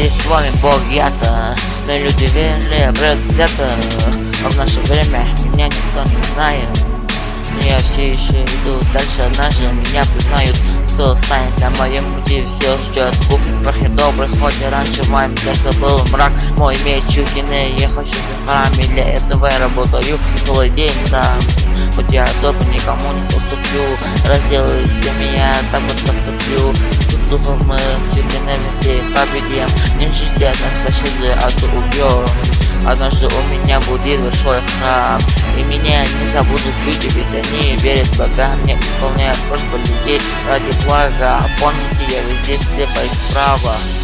с вами Бог, я-то. Мы люди верили, брат, взято. А в наше время меня никто не знает. Но я все еще иду дальше, однажды меня признают. Кто станет на моем пути, все ждет кухни прахи добрых. Хоть и раньше в моем сердце был мрак, мой меч чудины, я хочу в храме, для этого я работаю целый день сам. Хоть я добр, никому не поступлю, разделаюсь с теми, я так вот поступлю. С духом мы святыми все победим, не ждите от нас пощады, а то убьем. Однажды у меня будет большой храм, и меня не забудут люди, ведь они верят в Бога, мне исполняют просьбы людей ради блага. Помните, я везде слева и справа.